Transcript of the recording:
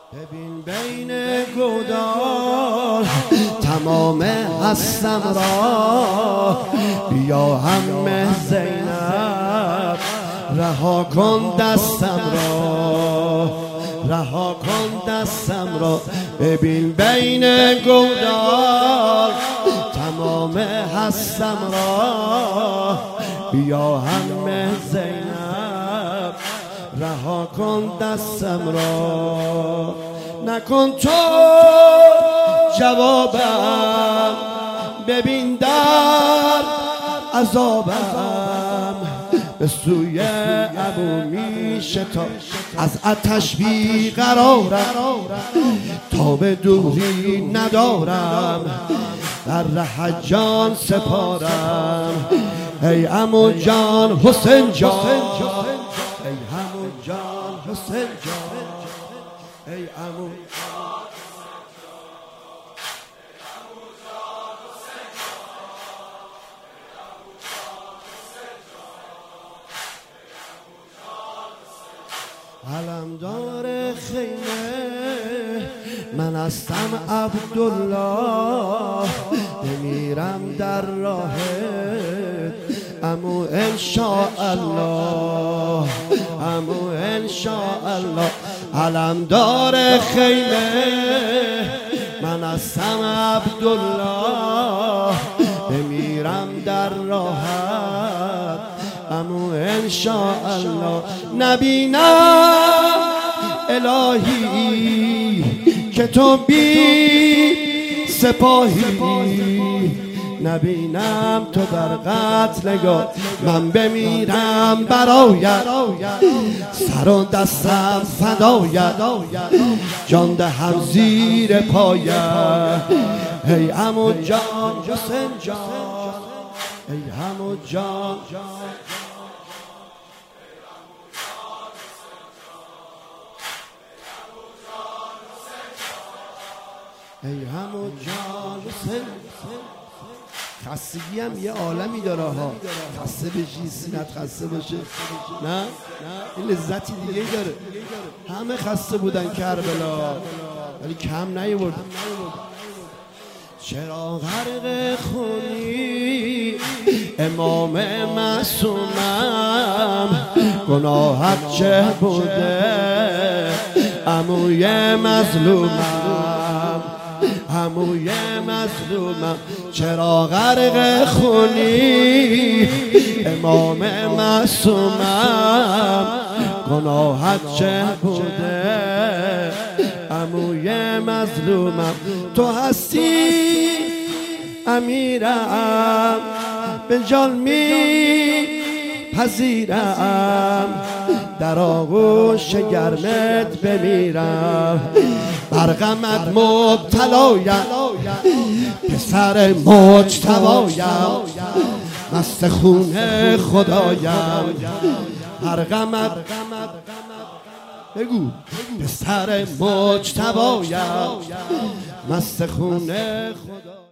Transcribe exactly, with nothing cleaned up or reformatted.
ببین بین گودال تمام هستم را، بیا همه زینب رها کن دستم را، رها کن دستم را. ببین بین گودال تمام هستم را، بیا همه زینب رها کن دستم را. نکن تو جوابم، ببین در عذابم، به سوی ابو میشه تا از آتش بیقرارم، تا به دوری ندارم در ره جان سپارم. ای عمو جان حسین جان، ای عمو جان حسین جان، ای عمو علمدار خیمه من هستم عبدالله، بمیرم در راهت عمو انشاءالله، عمو انشاءالله. علمدار خیمه من هستم عبدالله، بمیرم در راهت عمو انشاءالله. نبینم الهی که تو بی سپاهی، نبینم تو در قتلگاه من بمیرم برایت، سر و دستم فدایت، جان دهم زیر پایت. ای عمو جان حسین جان، ای عمو جان، ای عمو جان حسین. خستگی هم یه عالمی داره ها، خسته بشی سینت خسته باشه، نه این لذتی دیگه داره. همه خسته بودن کربلا ولی کم نیاورد. چرا غرق خونی امام معصومم، گناهت چه بوده عموی مظلومم، عموی مظلومم. چرا غرق خونی امام معصومم، گناهت چه بوده عموی مظلومم. تو هستی امیرم به جان می پذیرم، در آغوش گرمت بمیرم، بر غمت مبتلایم پسر مجتبایم، مست خون خدایم. هر غمت بگو پسر مجتبایم، مست خون خدا.